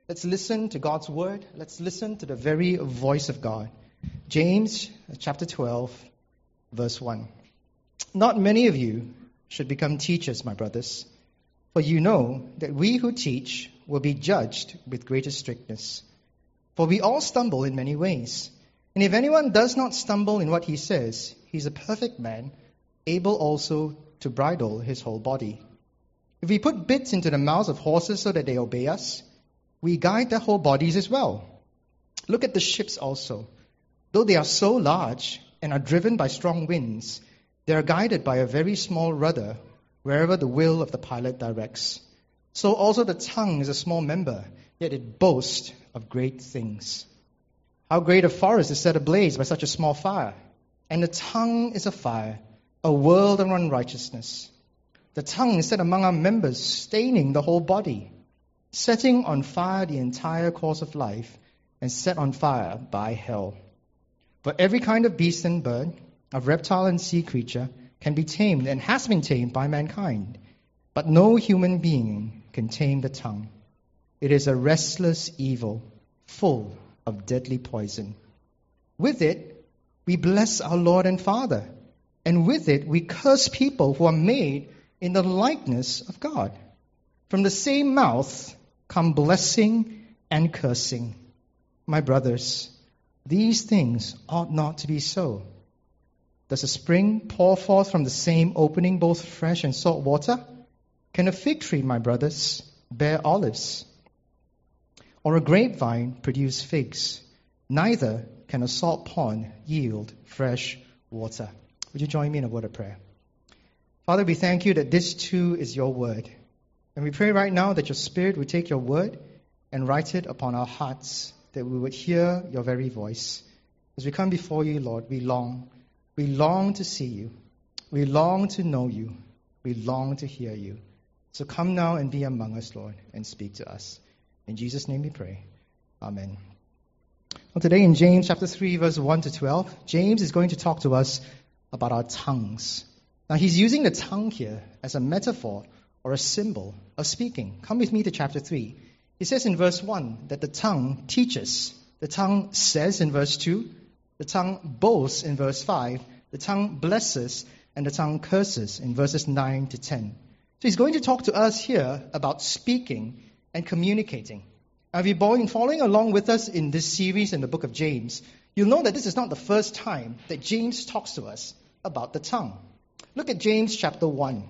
Let's listen to God's word. Let's listen to the very voice of God. James chapter 12, verse 1. Not many of you should become teachers, my brothers, for you know that we who teach will be judged with greater strictness. For we all stumble in many ways. And if anyone does not stumble in what he says, he's a perfect man, able also to bridle his whole body. If we put bits into the mouths of horses so that they obey us, we guide their whole bodies as well. Look at the ships also. Though they are so large and are driven by strong winds, they are guided by a very small rudder wherever the will of the pilot directs. So also the tongue is a small member, yet it boasts of great things. How great a forest is set ablaze by such a small fire. And the tongue is a fire, a world of unrighteousness. The tongue is set among our members, staining the whole body, setting on fire the entire course of life, and set on fire by hell. For every kind of beast and bird, of reptile and sea creature, can be tamed and has been tamed by mankind. But no human being can tame the tongue. It is a restless evil, full of deadly poison. With it, we bless our Lord and Father, and with it, we curse people who are made in the likeness of God. From the same mouth come blessing and cursing. My brothers, these things ought not to be so. Does a spring pour forth from the same opening both fresh and salt water? Can a fig tree, my brothers, bear olives? Or a grapevine produce figs? Neither can a salt pond yield fresh water. Would you join me in a word of prayer? Father, we thank you that this too is your word. And we pray right now that your Spirit would take your word and write it upon our hearts, that we would hear your very voice. As we come before you, Lord, we long to see you. We long to know you. We long to hear you. So come now and be among us, Lord, and speak to us. In Jesus' name we pray. Amen. Well, today in James chapter 3, verse 1 to 12, James is going to talk to us about our tongues. Now, he's using the tongue here as a metaphor or a symbol of speaking. Come with me to chapter 3. He says in verse 1 that the tongue teaches. The tongue says in verse 2. The tongue boasts in verse 5. The tongue blesses and the tongue curses in verses 9 to 10. So he's going to talk to us here about speaking and communicating. Now, if you've been following along with us in this series in the book of James, you'll know that this is not the first time that James talks to us about the tongue. Look at James chapter 1,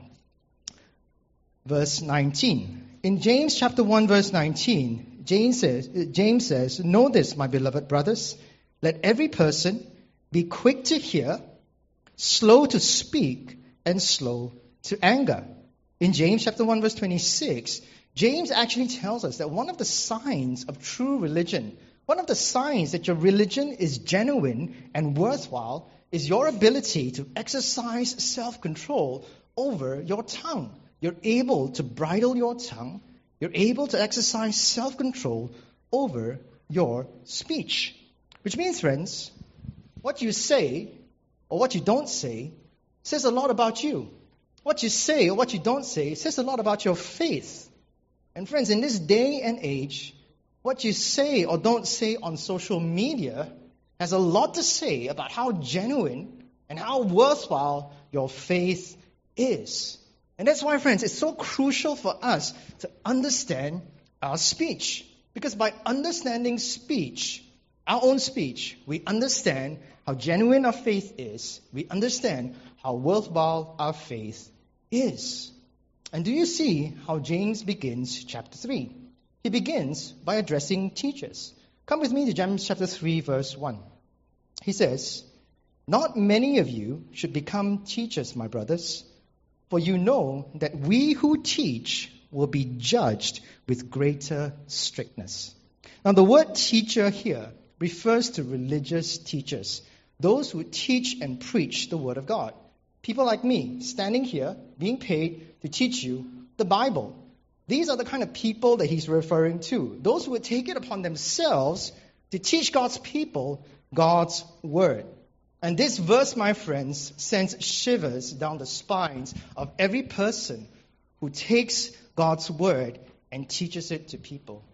verse 19. In James chapter 1, verse 19, James says, "Know this, my beloved brothers, let every person be quick to hear, slow to speak, and slow to anger." In James chapter 1, verse 26, James actually tells us that one of the signs of true religion, one of the signs that your religion is genuine and worthwhile, is your ability to exercise self-control over your tongue. You're able to bridle your tongue. You're able to exercise self-control over your speech. Which means, friends, what you say or what you don't say says a lot about you. What you say or what you don't say says a lot about your faith. And friends, in this day and age, what you say or don't say on social media has a lot to say about how genuine and how worthwhile your faith is. And that's why, friends, it's so crucial for us to understand our speech. Because by understanding speech, our own speech, we understand how genuine our faith is. We understand how worthwhile our faith is. And do you see how James begins chapter 3? He begins by addressing teachers. Come with me to James chapter 3, verse 1. He says, "Not many of you should become teachers, my brothers, for you know that we who teach will be judged with greater strictness." Now, the word teacher here refers to religious teachers, those who teach and preach the Word of God. People like me, standing here, being paid to teach you the Bible. These are the kind of people that he's referring to. Those who would take it upon themselves to teach God's people God's Word. And this verse, my friends, sends shivers down the spines of every person who takes God's Word and teaches it to people.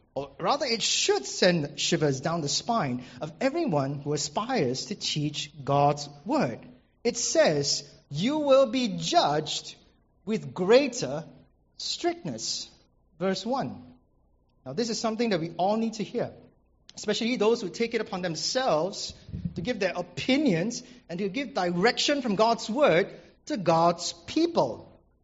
or rather it should send shivers down the spine of everyone who aspires to teach God's word. It says, you will be judged with greater strictness. Verse 1. Now this is something that we all need to hear, especially those who take it upon themselves to give their opinions and to give direction from God's word to God's people.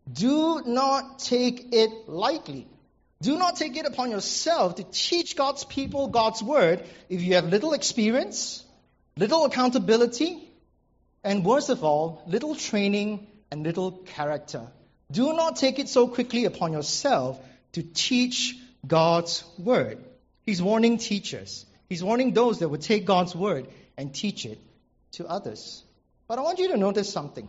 Do not take it lightly. Do not take it upon yourself to teach God's people God's word if you have little experience, little accountability, and worst of all, little training and little character. Do not take it so quickly upon yourself to teach God's word. He's warning teachers. He's warning those that would take God's word and teach it to others. But I want you to notice something.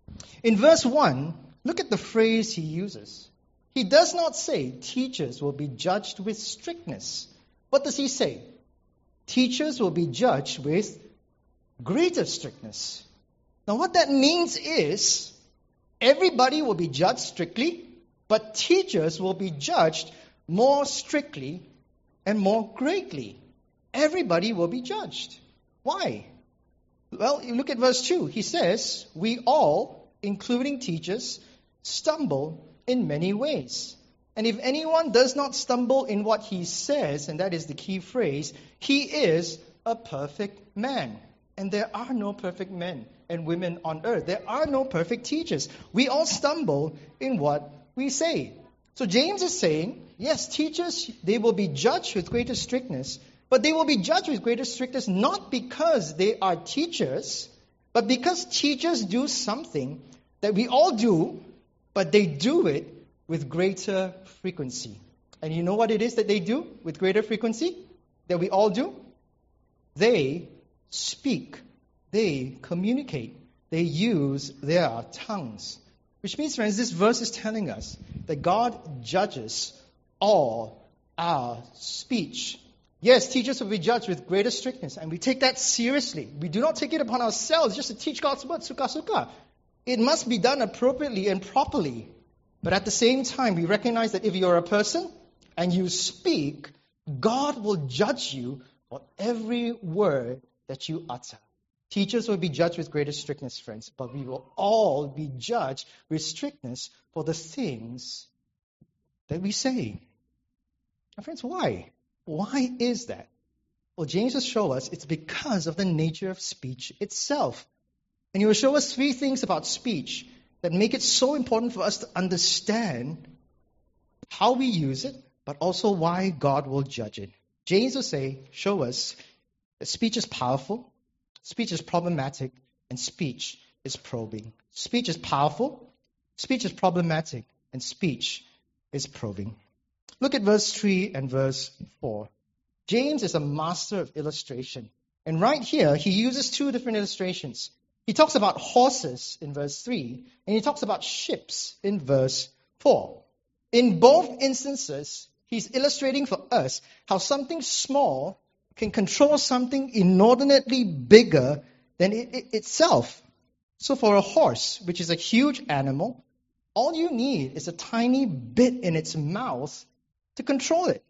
In verse 1, look at the phrase he uses. He does not say teachers will be judged with strictness. What does he say? Teachers will be judged with greater strictness. Now what that means is everybody will be judged strictly, but teachers will be judged more strictly and more greatly. Everybody will be judged. Why? Well, you look at verse 2. He says, we all, including teachers, stumble in many ways. And if anyone does not stumble in what he says, and that is the key phrase, he is a perfect man. And there are no perfect men and women on earth. There are no perfect teachers. We all stumble in what we say. So James is saying, yes, teachers, they will be judged with greater strictness, but they will be judged with greater strictness not because they are teachers, but because teachers do something that we all do, but they do it with greater frequency. And you know what it is that they do with greater frequency? That we all do? They speak. They communicate. They use their tongues. Which means, friends, this verse is telling us that God judges all our speech. Yes, teachers will be judged with greater strictness, and we take that seriously. We do not take it upon ourselves just to teach God's word, suka. It must be done appropriately and properly. But at the same time, we recognize that if you're a person and you speak, God will judge you for every word that you utter. Teachers will be judged with greater strictness, friends, but we will all be judged with strictness for the things that we say. Now, friends, why? Why is that? Well, James will show us it's because of the nature of speech itself. And he will show us three things about speech that make it so important for us to understand how we use it, but also why God will judge it. James will show us that speech is powerful, speech is problematic, and speech is probing. Speech is powerful, speech is problematic, and speech is probing. Look at verse 3 and verse 4. James is a master of illustration. And right here, he uses two different illustrations. He talks about horses in verse 3, and he talks about ships in verse 4. In both instances, he's illustrating for us how something small can control something inordinately bigger than itself. So for a horse, which is a huge animal, all you need is a tiny bit in its mouth to control it.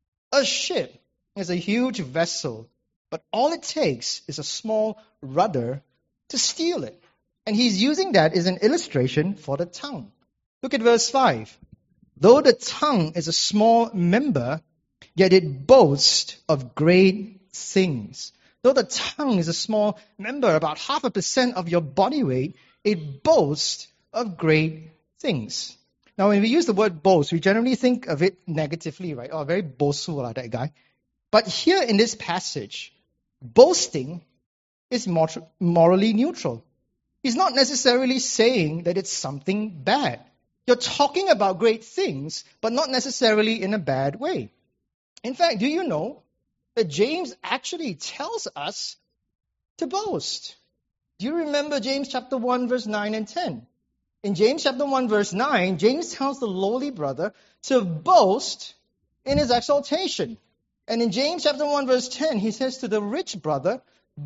A ship is a huge vessel, but all it takes is a small rudder to steer it. And he's using that as an illustration for the tongue. Look at verse 5. Though the tongue is a small member, yet it boasts of great things. Though the tongue is a small member, about 0.5% of your body weight, it boasts of great things. Now, when we use the word boast, we generally think of it negatively, right? Oh, very boastful, that guy. But here in this passage, boasting is morally neutral. He's not necessarily saying that it's something bad. You're talking about great things, but not necessarily in a bad way. In fact, do you know that James actually tells us to boast? Do you remember James chapter 1, verse 9 and 10? In James chapter 1, verse 9, James tells the lowly brother to boast in his exaltation. And in James chapter 1, verse 10, he says to the rich brother,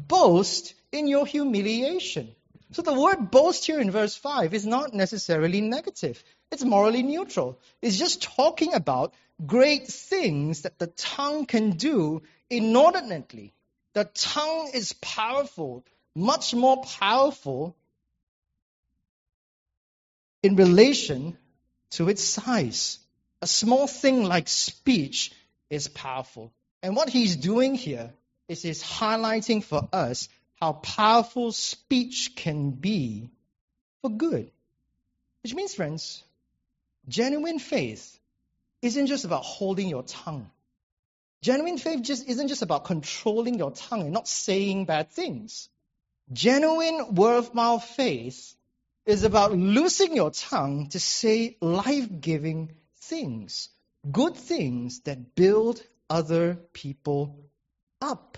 boast in your humiliation. So the word boast here in verse 5 is not necessarily negative. It's morally neutral. It's just talking about great things that the tongue can do inordinately. The tongue is powerful, much more powerful in relation to its size. A small thing like speech is powerful. And what he's doing here is he's highlighting for us how powerful speech can be for good. Which means, friends, genuine faith isn't just about holding your tongue. Genuine faith isn't just about controlling your tongue and not saying bad things. Genuine worthwhile faith is about loosing your tongue to say life-giving things, good things that build other people up.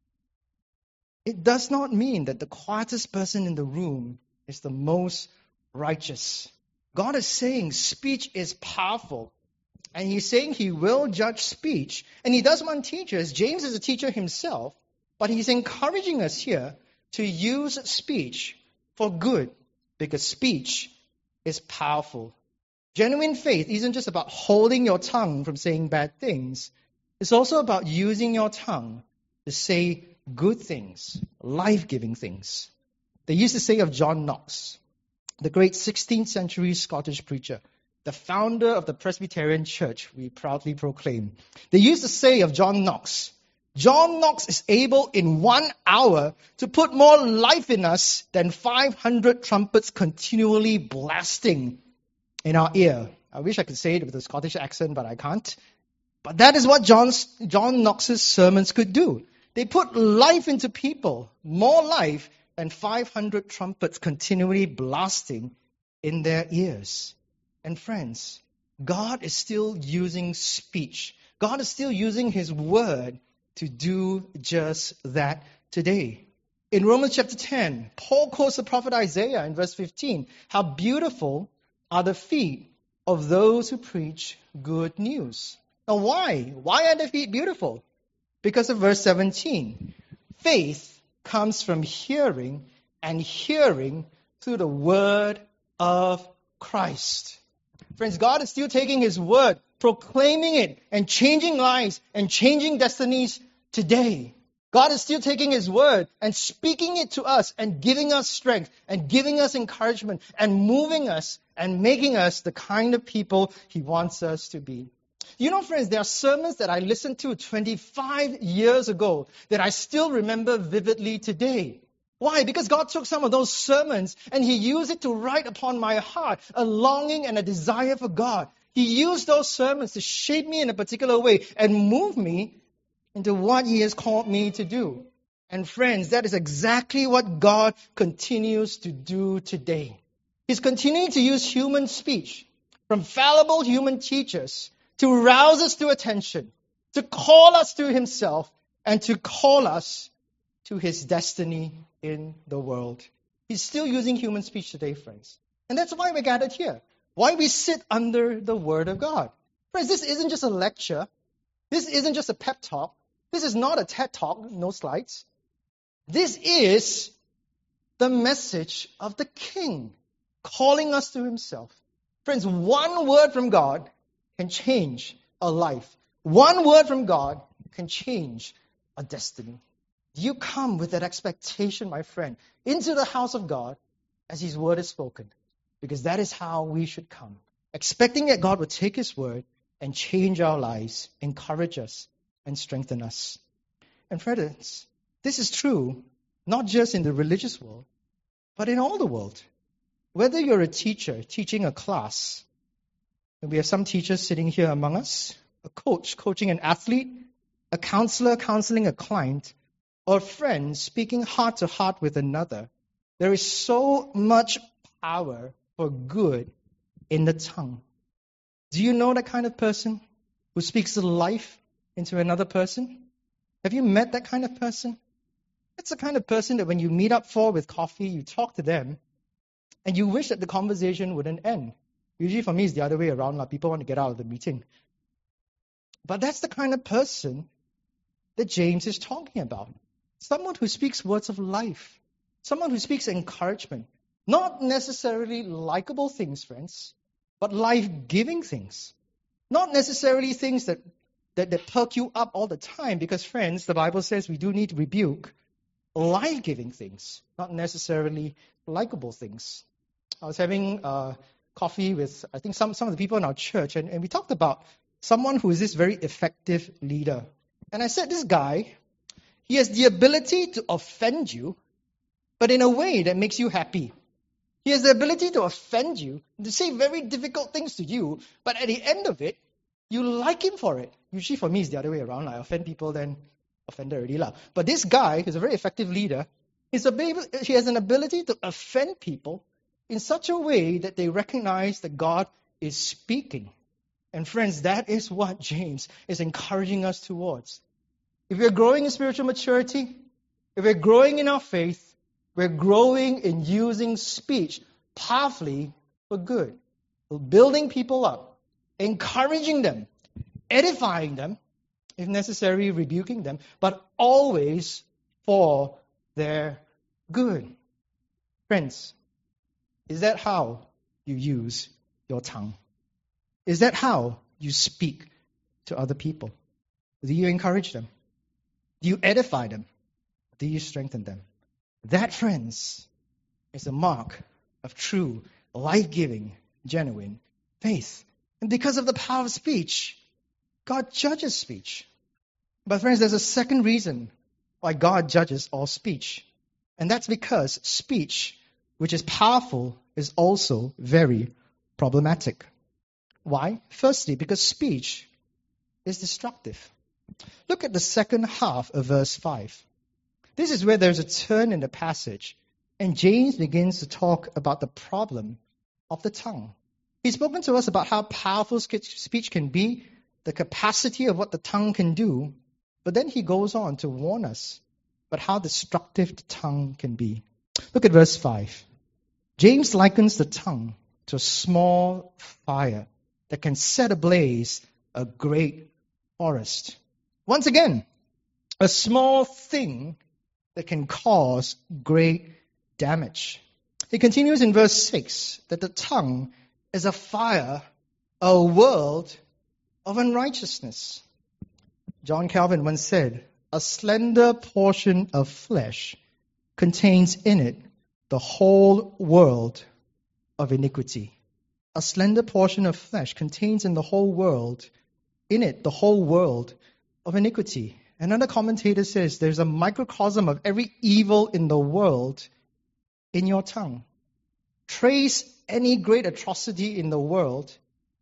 It does not mean that the quietest person in the room is the most righteous. God is saying speech is powerful. And he's saying he will judge speech. And he does want teachers. James is a teacher himself. But he's encouraging us here to use speech for good. Because speech is powerful. Genuine faith isn't just about holding your tongue from saying bad things. It's also about using your tongue to say good things, life-giving things. They used to say of John Knox, the great 16th century Scottish preacher, the founder of the Presbyterian Church, we proudly proclaim. They used to say of John Knox is able in 1 hour to put more life in us than 500 trumpets continually blasting in our ear. I wish I could say it with a Scottish accent, but I can't. But that is what John Knox's sermons could do. They put life into people, more life than 500 trumpets continually blasting in their ears. And friends, God is still using speech. God is still using his word to do just that today. In Romans chapter 10, Paul quotes the prophet Isaiah in verse 15. How beautiful are the feet of those who preach good news. Now why? Why are their feet beautiful? Because of verse 17. Faith comes from hearing, and hearing through the word of Christ. Friends, God is still taking his word, proclaiming it, and changing lives and changing destinies today. God is still taking his word and speaking it to us and giving us strength and giving us encouragement and moving us and making us the kind of people he wants us to be. You know, friends, there are sermons that I listened to 25 years ago that I still remember vividly today. Why? Because God took some of those sermons and he used it to write upon my heart a longing and a desire for God. He used those sermons to shape me in a particular way and move me into what he has called me to do. And friends, that is exactly what God continues to do today. He's continuing to use human speech from fallible human teachers to rouse us to attention, to call us to himself, and to call us to his destiny in the world. He's still using human speech today, friends. And that's why we're gathered here. Why we sit under the Word of God. Friends, this isn't just a lecture. This isn't just a pep talk. This is not a TED talk, no slides. This is the message of the King calling us to himself. Friends, one word from God can change a life. One word from God can change a destiny. You come with that expectation, my friend, into the house of God as his word is spoken. Because that is how we should come. Expecting that God would take his word and change our lives, encourage us, and strengthen us. And friends, this is true not just in the religious world, but in all the world. Whether you're a teacher teaching a class, and we have some teachers sitting here among us, a coach coaching an athlete, a counselor counseling a client, or a friend speaking heart to heart with another, there is so much power for good in the tongue. Do you know that kind of person who speaks life into another person? Have you met that kind of person? That's the kind of person that when you meet up for with coffee, you talk to them, and you wish that the conversation wouldn't end. Usually for me, it's the other way around. People want to get out of the meeting. But that's the kind of person that James is talking about. Someone who speaks words of life. Someone who speaks encouragement. Not necessarily likable things, friends, but life-giving things. Not necessarily things that perk you up all the time, because, friends, the Bible says we do need to rebuke life-giving things, not necessarily likable things. I was having coffee with, I think, some of the people in our church, and we talked about someone who is this very effective leader. And I said, this guy, he has the ability to offend you, but in a way that makes you happy. He has the ability to offend you, to say very difficult things to you, but at the end of it, you like him for it. Usually for me, it's the other way around. I offend people, then offended already. But this guy, who's a very effective leader, he has an ability to offend people in such a way that they recognize that God is speaking. And friends, that is what James is encouraging us towards. If we're growing in spiritual maturity, if we're growing in our faith, we're growing in using speech powerfully for good. We're building people up, encouraging them, edifying them, if necessary, rebuking them, but always for their good. Friends, is that how you use your tongue? Is that how you speak to other people? Do you encourage them? Do you edify them? Do you strengthen them? That, friends, is a mark of true, life-giving, genuine faith. And because of the power of speech, God judges speech. But friends, there's a second reason why God judges all speech. And that's because speech, which is powerful, is also very problematic. Why? Firstly, because speech is destructive. Look at the second half of verse 5. This is where there's a turn in the passage, and James begins to talk about the problem of the tongue. He's spoken to us about how powerful speech can be, the capacity of what the tongue can do, but then he goes on to warn us about how destructive the tongue can be. Look at verse 5. James likens the tongue to a small fire that can set ablaze a great forest. Once again, a small thing that can cause great damage. He continues in verse 6 that the tongue is a fire, a world of unrighteousness. John Calvin once said, a slender portion of flesh contains in it the whole world of iniquity. A slender portion of flesh contains in the whole world, in it, the whole world of iniquity. Another commentator says there's a microcosm of every evil in the world in your tongue. Trace any great atrocity in the world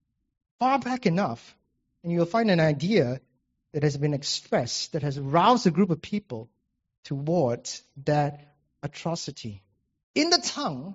far back enough, and you'll find an idea that has been expressed, that has roused a group of people towards that atrocity. In the tongue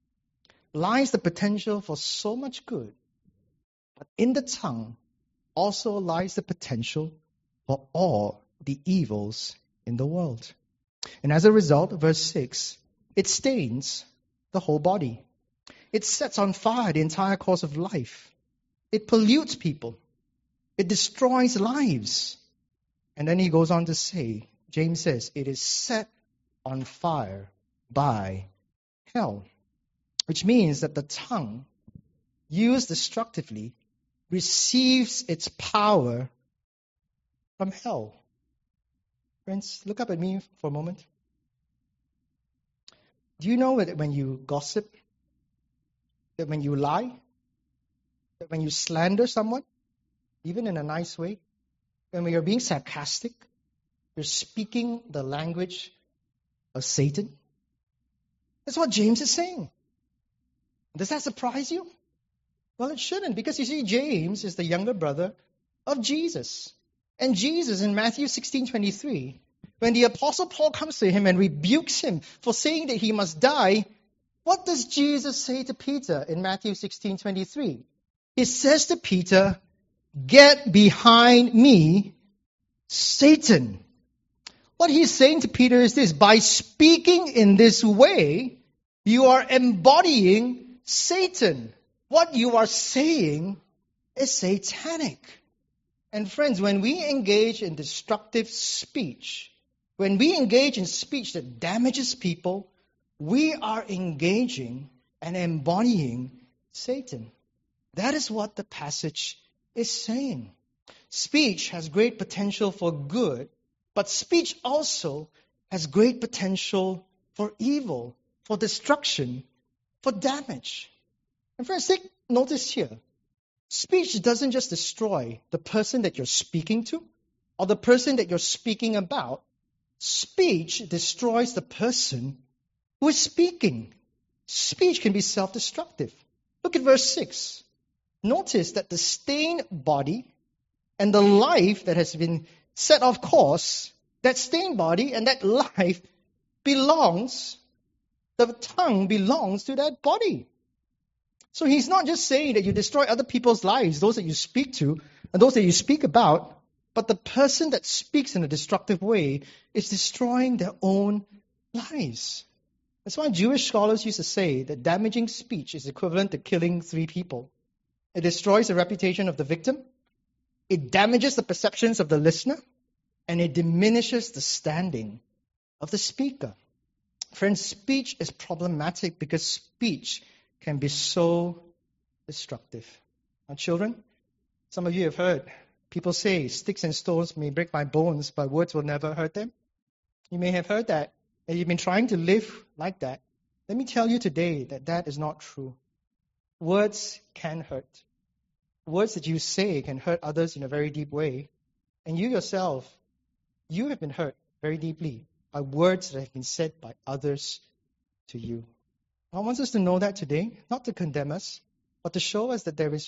lies the potential for so much good, but in the tongue also lies the potential for all the evils in the world. And as a result, verse 6, it stains the whole body. It sets on fire the entire course of life. It pollutes people. It destroys lives. And then he goes on to say, James says, it is set on fire by hell. Which means that the tongue, used destructively, receives its power from hell. Friends, look up at me for a moment. Do you know that when you gossip, that when you lie, that when you slander someone, even in a nice way, when you're being sarcastic, you're speaking the language of Satan? That's what James is saying. Does that surprise you? Well, it shouldn't, because you see, James is the younger brother of Jesus. And Jesus, in Matthew 16:23, when the Apostle Paul comes to him and rebukes him for saying that he must die, what does Jesus say to Peter in Matthew 16:23? He says to Peter, "Get behind me, Satan." What he's saying to Peter is this: by speaking in this way, you are embodying Satan. What you are saying is satanic. And friends, when we engage in destructive speech, when we engage in speech that damages people, we are engaging and embodying Satan. That is what the passage is saying. Speech has great potential for good, but speech also has great potential for evil, for destruction, for damage. And friends, take notice here. Speech doesn't just destroy the person that you're speaking to or the person that you're speaking about. Speech destroys the person who is speaking. Speech can be self-destructive. Look at verse 6. Notice that the stained body and the life that has been set off course, that stained body and that life belongs, the tongue belongs to that body. So he's not just saying that you destroy other people's lives, those that you speak to and those that you speak about, but the person that speaks in a destructive way is destroying their own lives. That's why Jewish scholars used to say that damaging speech is equivalent to killing 3 people. It destroys the reputation of the victim, it damages the perceptions of the listener, and it diminishes the standing of the speaker. Friends, speech is problematic because speech can be so destructive. Now, children, some of you have heard people say, sticks and stones may break my bones, but words will never hurt them. You may have heard that, and you've been trying to live like that. Let me tell you today that that is not true. Words can hurt. Words that you say can hurt others in a very deep way. And you yourself, you have been hurt very deeply by words that have been said by others to you. I want us to know that today, not to condemn us, but to show us that there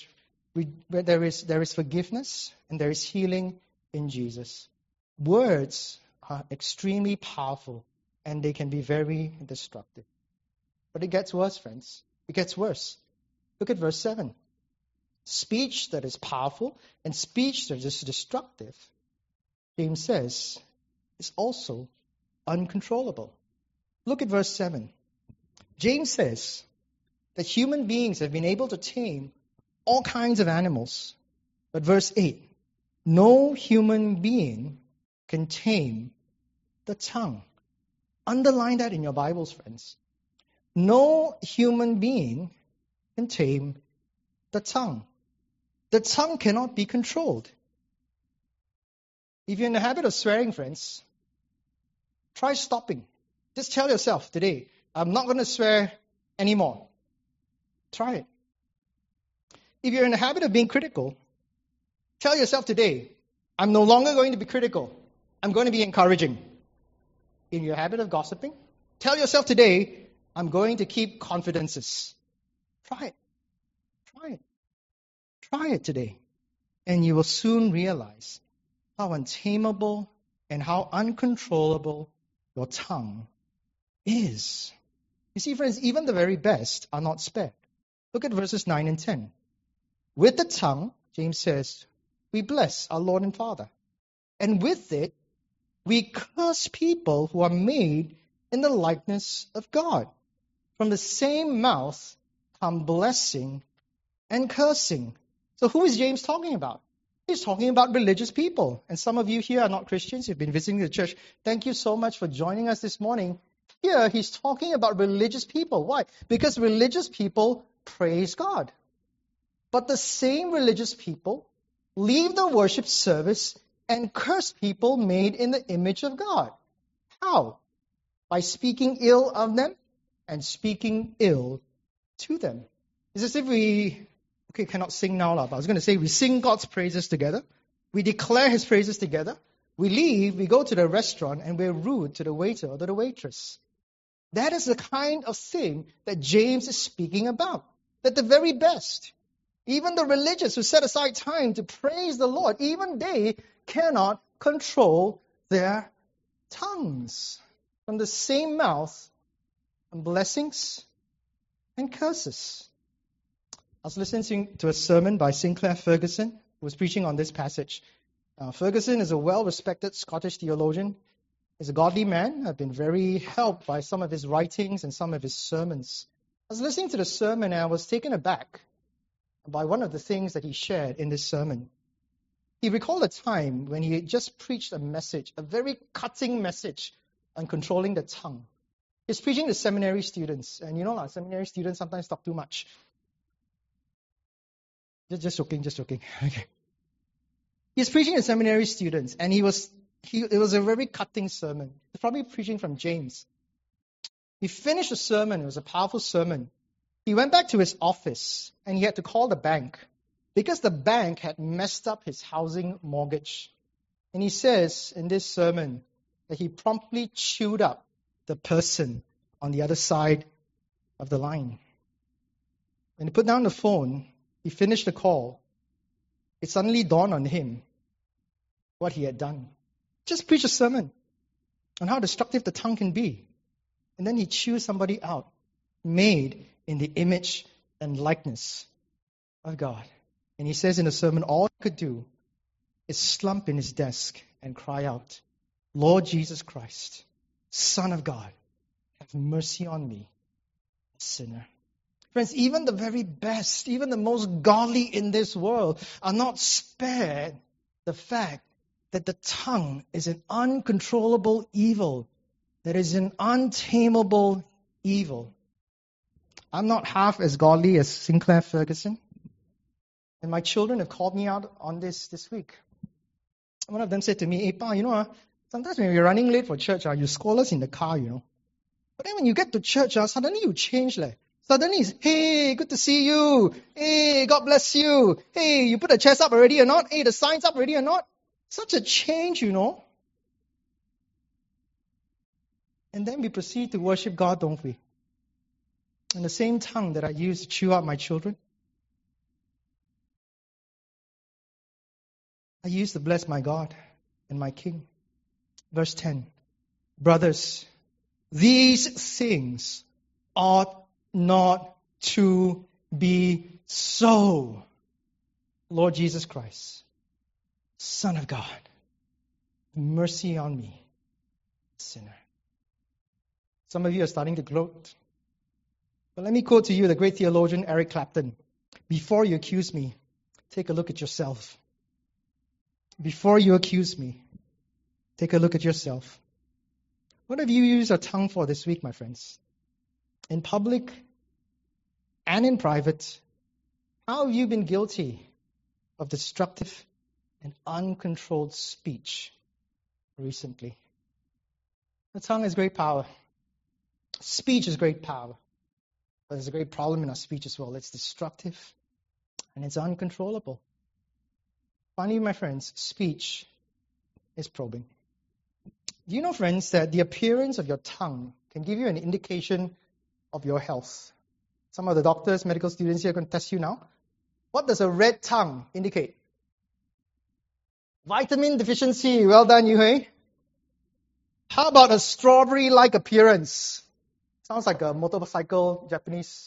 is forgiveness and there is healing in Jesus. Words are extremely powerful and they can be very destructive. But it gets worse, friends. It gets worse. Look at verse 7. Speech that is powerful and speech that is destructive, James says, is also uncontrollable. Look at verse 7. James says that human beings have been able to tame all kinds of animals. But verse 8, no human being can tame the tongue. Underline that in your Bibles, friends. No human being can tame the tongue. The tongue cannot be controlled. If you're in the habit of swearing, friends, try stopping. Just tell yourself today, I'm not going to swear anymore. Try it. If you're in the habit of being critical, tell yourself today, I'm no longer going to be critical. I'm going to be encouraging. In your habit of gossiping, tell yourself today, I'm going to keep confidences. Try it. Try it. Try it today. And you will soon realize how untamable and how uncontrollable your tongue is. You see, friends, even the very best are not spared. Look at verses 9 and 10. With the tongue, James says, we bless our Lord and Father. And with it, we curse people who are made in the likeness of God. From the same mouth come blessing and cursing. So who is James talking about? He's talking about religious people. And some of you here are not Christians. You've been visiting the church. Thank you so much for joining us this morning. Here, he's talking about religious people. Why? Because religious people praise God. But the same religious people leave the worship service and curse people made in the image of God. How? By speaking ill of them and speaking ill to them. It's as if we, cannot sing now, but I was going to say we sing God's praises together. We declare his praises together. We leave, we go to the restaurant, and we're rude to the waiter or to the waitress. That is the kind of thing that James is speaking about. That the very best, even the religious who set aside time to praise the Lord, even they cannot control their tongues. From the same mouth, blessings and curses. I was listening to a sermon by Sinclair Ferguson, who was preaching on this passage. Ferguson is a well-respected Scottish theologian. He's a godly man. I've been very helped by some of his writings and some of his sermons. I was listening to the sermon and I was taken aback by one of the things that he shared in this sermon. He recalled a time when he had just preached a message, a very cutting message on controlling the tongue. He's preaching to seminary students. And seminary students sometimes talk too much. Just joking, just joking. Okay. He's preaching to seminary students, and it was a very cutting sermon. He's probably preaching from James. He finished the sermon. It was a powerful sermon. He went back to his office, and he had to call the bank because the bank had messed up his housing mortgage. And he says in this sermon that he promptly chewed up the person on the other side of the line. When he put down the phone, he finished the call. It suddenly dawned on him what he had done. Just preach a sermon on how destructive the tongue can be. And then he chews somebody out, made in the image and likeness of God. And he says in the sermon, all he could do is slump in his desk and cry out, Lord Jesus Christ, Son of God, have mercy on me, a sinner. Friends, even the very best, even the most godly in this world are not spared the fact that the tongue is an uncontrollable evil, that is an untamable evil. I'm not half as godly as Sinclair Ferguson, and my children have called me out on this week. One of them said to me, hey, Pa, sometimes when we're running late for church, you scold us in the car, But then when you get to church, suddenly you change. Suddenly it's, hey, good to see you. Hey, God bless you. Hey, you put the chairs up already or not? Hey, the signs up already or not? Such a change, And then we proceed to worship God, don't we? And the same tongue that I use to chew out my children, I use to bless my God and my King. Verse 10. Brothers, these things ought not to be so. Lord Jesus Christ, Son of God, have mercy on me, sinner. Some of you are starting to gloat. But let me quote to you the great theologian Eric Clapton. Before you accuse me, take a look at yourself. Before you accuse me, take a look at yourself. What have you used your tongue for this week, my friends? In public and in private, how have you been guilty of destructive and uncontrolled speech recently? The tongue has great power. Speech is great power. But there's a great problem in our speech as well. It's destructive and it's uncontrollable. Finally, my friends, speech is probing. Do you know, friends, that the appearance of your tongue can give you an indication of your health? Some of the doctors, medical students here can test you now. What does a red tongue indicate? Vitamin deficiency. Well done, Yuhei. How about a strawberry-like appearance? Sounds like a motorcycle, Japanese.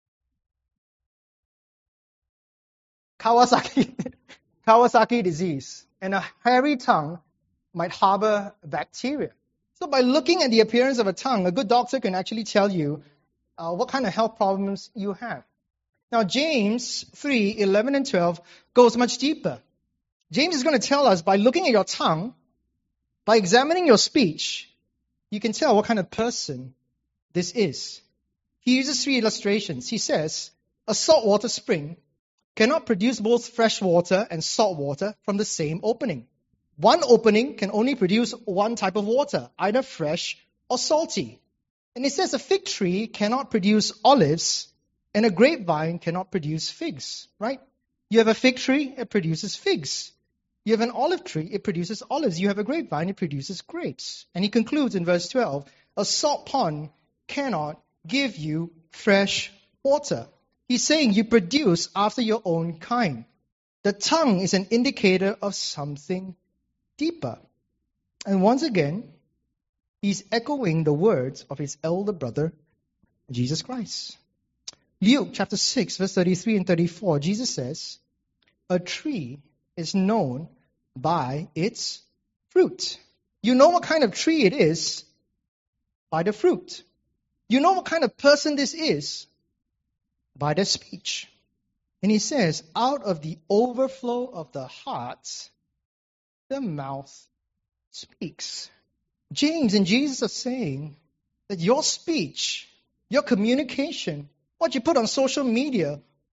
Kawasaki disease. And a hairy tongue might harbor bacteria. So by looking at the appearance of a tongue, a good doctor can actually tell you what kind of health problems you have. Now, James 3:11 and 12 goes much deeper. James is going to tell us by looking at your tongue, by examining your speech, you can tell what kind of person this is. He uses 3 illustrations. He says, a saltwater spring cannot produce both fresh water and salt water from the same opening. One opening can only produce one type of water, either fresh or salty. And it says a fig tree cannot produce olives and a grapevine cannot produce figs, right? You have a fig tree, it produces figs. You have an olive tree, it produces olives. You have a grapevine, it produces grapes. And he concludes in verse 12, a salt pond cannot give you fresh water. He's saying you produce after your own kind. The tongue is an indicator of something deeper. And once again, he's echoing the words of his elder brother, Jesus Christ. Luke chapter 6, verse 33 and 34, Jesus says, a tree is known by its fruit. You know what kind of tree it is by the fruit. You know what kind of person this is by their speech. And he says, out of the overflow of the heart, the mouth speaks. James and Jesus are saying that your speech, your communication, what you put on social media,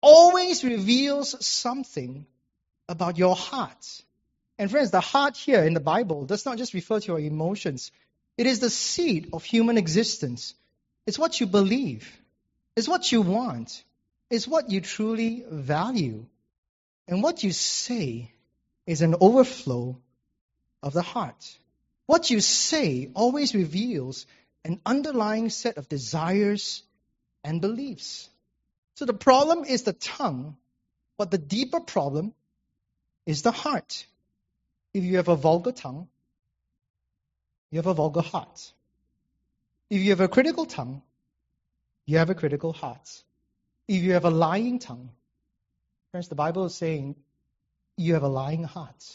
always reveals something about your heart. And friends, the heart here in the Bible does not just refer to your emotions. It is the seat of human existence. It's what you believe. It's what you want. It's what you truly value. And what you say is an overflow of the heart. What you say always reveals an underlying set of desires and beliefs. So the problem is the tongue, but the deeper problem is the heart. If you have a vulgar tongue, you have a vulgar heart. If you have a critical tongue, you have a critical heart. If you have a lying tongue, friends, the Bible is saying you have a lying heart.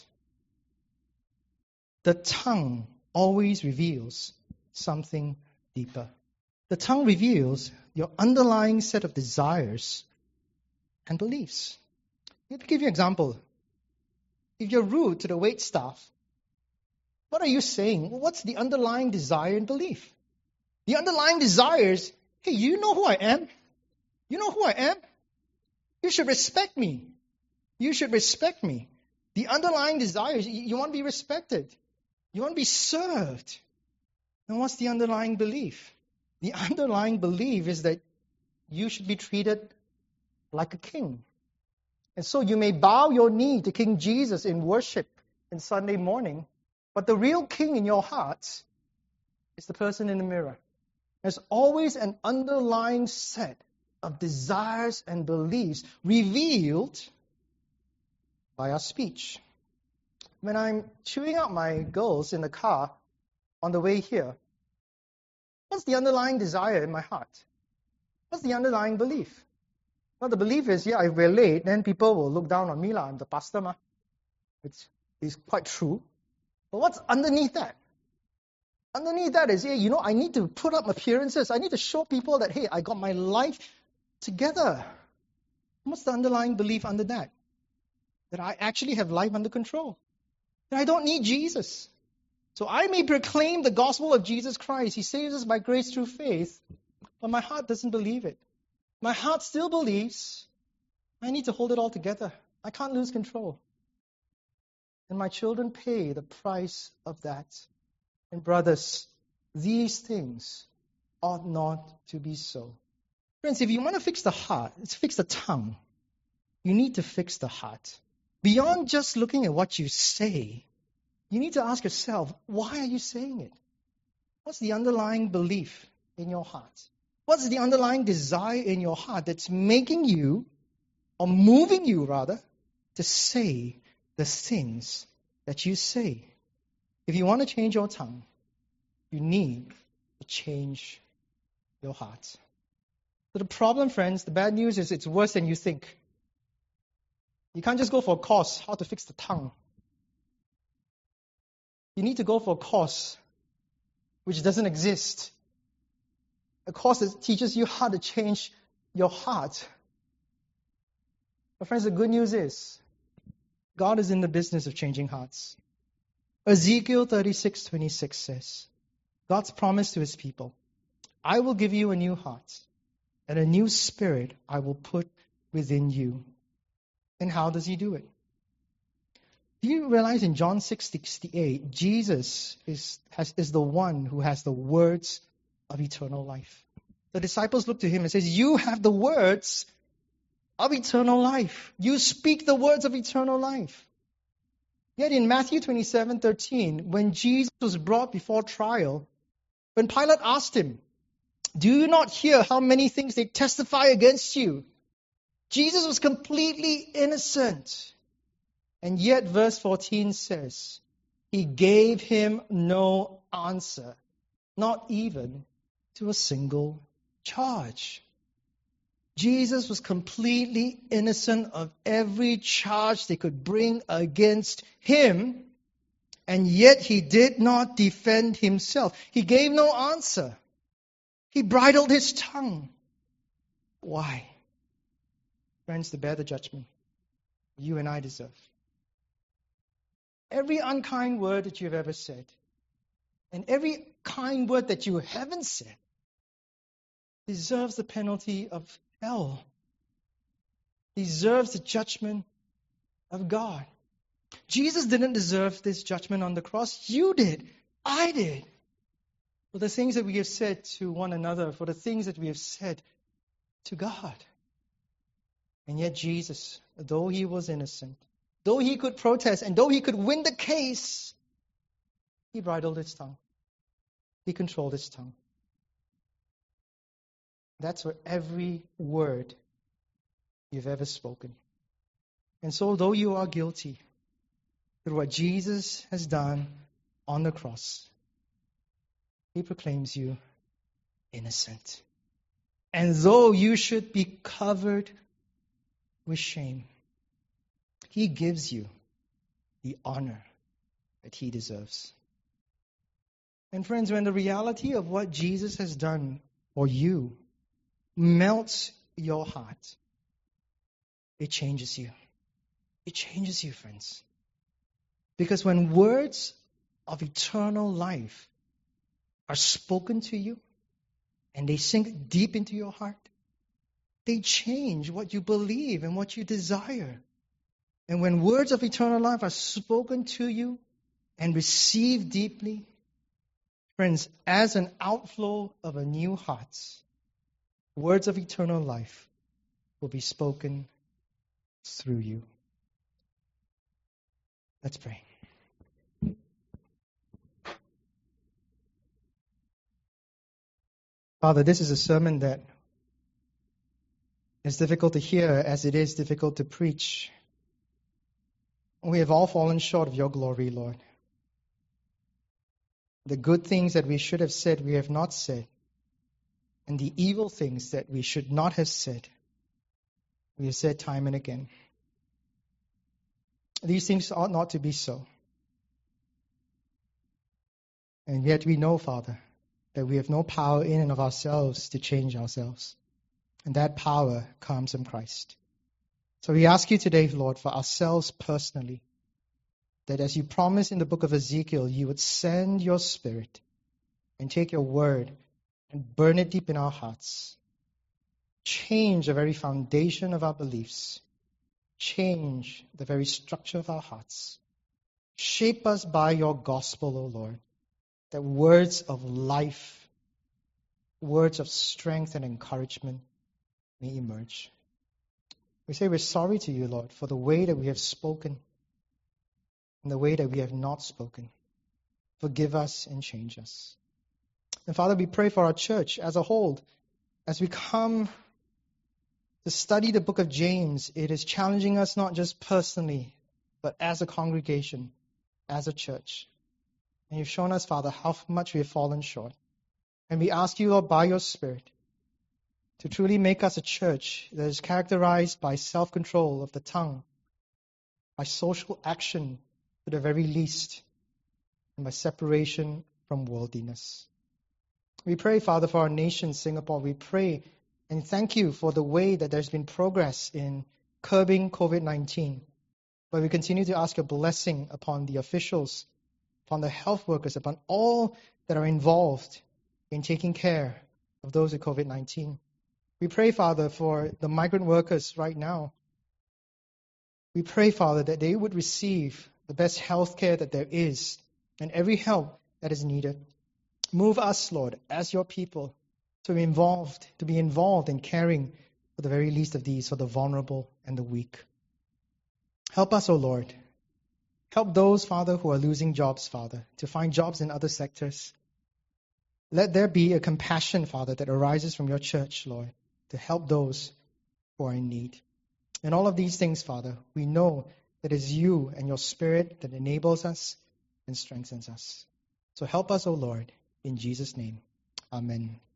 The tongue always reveals something deeper. The tongue reveals your underlying set of desires and beliefs. Let me give you an example. If you're rude to the wait staff, what are you saying? What's the underlying desire and belief? The underlying desire is, hey, you know who I am? You know who I am? You should respect me. You should respect me. The underlying desire is you want to be respected. You want to be served. And what's the underlying belief? The underlying belief is that you should be treated like a king. And so you may bow your knee to King Jesus in worship on Sunday morning, but the real king in your heart is the person in the mirror. There's always an underlying set of desires and beliefs revealed by our speech. When I'm chewing out my girls in the car on the way here, what's the underlying desire in my heart? What's the underlying belief? Well, the belief is, if we're late, then people will look down on me. I'm the pastor. Which is quite true. But what's underneath that? Underneath that is, I need to put up appearances. I need to show people that, hey, I got my life together. What's the underlying belief under that? That I actually have life under control. That I don't need Jesus. So I may proclaim the gospel of Jesus Christ. He saves us by grace through faith. But my heart doesn't believe it. My heart still believes I need to hold it all together. I can't lose control. And my children pay the price of that. And brothers, these things ought not to be so. Friends, if you want to fix the heart, let's fix the tongue. You need to fix the heart. Beyond just looking at what you say, you need to ask yourself, why are you saying it? What's the underlying belief in your heart? What's the underlying desire in your heart that's making you, or moving you rather, to say the things that you say? If you want to change your tongue, you need to change your heart. So the problem, friends, the bad news is it's worse than you think. You can't just go for a course, how to fix the tongue. You need to go for a course which doesn't exist. A course that teaches you how to change your heart. But friends, the good news is, God is in the business of changing hearts. Ezekiel 36:26 says, God's promise to his people, I will give you a new heart, and a new spirit I will put within you. And how does he do it? Do you realize in John 6:68, Jesus is the one who has the words of eternal life? The disciples look to him and says, you have the words of eternal life. You speak the words of eternal life. Yet in Matthew 27:13, when Jesus was brought before trial, when Pilate asked him, do you not hear how many things they testify against you? Jesus was completely innocent. And yet verse 14 says, he gave him no answer, not even to a single charge. Jesus was completely innocent of every charge they could bring against him, and yet he did not defend himself. He gave no answer. He bridled his tongue. Why? Friends, to bear the judgment you and I deserve. Every unkind word that you've ever said, and every kind word that you haven't said, deserves the penalty of hell. deserves the judgment of God. Jesus didn't deserve this judgment on the cross. You did. I did. For the things that we have said to one another, for the things that we have said to God. And yet Jesus, though he was innocent, though he could protest, and though he could win the case, he bridled his tongue. He controlled his tongue. That's for every word you've ever spoken. And so, though you are guilty through what Jesus has done on the cross, he proclaims you innocent. And though you should be covered with shame, he gives you the honor that he deserves. And friends, when the reality of what Jesus has done for you melts your heart, it changes you. It changes you, friends. Because when words of eternal life are spoken to you and they sink deep into your heart, they change what you believe and what you desire. And when words of eternal life are spoken to you and received deeply, friends, as an outflow of a new heart, words of eternal life will be spoken through you. Let's pray. Father, this is a sermon that is difficult to hear as it is difficult to preach. We have all fallen short of your glory, Lord. The good things that we should have said, we have not said. And the evil things that we should not have said, we have said time and again. These things ought not to be so. And yet we know, Father, that we have no power in and of ourselves to change ourselves. And that power comes from Christ. So we ask you today, Lord, for ourselves personally, that as you promised in the book of Ezekiel, you would send your Spirit and take your word and burn it deep in our hearts. Change the very foundation of our beliefs. Change the very structure of our hearts. Shape us by your gospel, O Lord, that words of life, words of strength and encouragement may emerge. We say we're sorry to you, Lord, for the way that we have spoken and the way that we have not spoken. Forgive us and change us. And Father, we pray for our church as a whole. As we come to study the book of James, it is challenging us not just personally, but as a congregation, as a church. And you've shown us, Father, how much we have fallen short. And we ask you, Lord, by your Spirit, to truly make us a church that is characterized by self-control of the tongue, by social action to the very least, and by separation from worldliness. We pray, Father, for our nation, Singapore. We pray and thank you for the way that there's been progress in curbing COVID-19. But we continue to ask your blessing upon the officials, upon the health workers, upon all that are involved in taking care of those with COVID-19. We pray, Father, for the migrant workers right now. We pray, Father, that they would receive the best health care that there is and every help that is needed. Move us, Lord, as your people, to be involved in caring for the very least of these, for the vulnerable and the weak. Help us, O Lord. Help those, Father, who are losing jobs, Father, to find jobs in other sectors. Let there be a compassion, Father, that arises from your church, Lord, to help those who are in need. In all of these things, Father, we know that it is you and your Spirit that enables us and strengthens us. So help us, O Lord, in Jesus' name. Amen.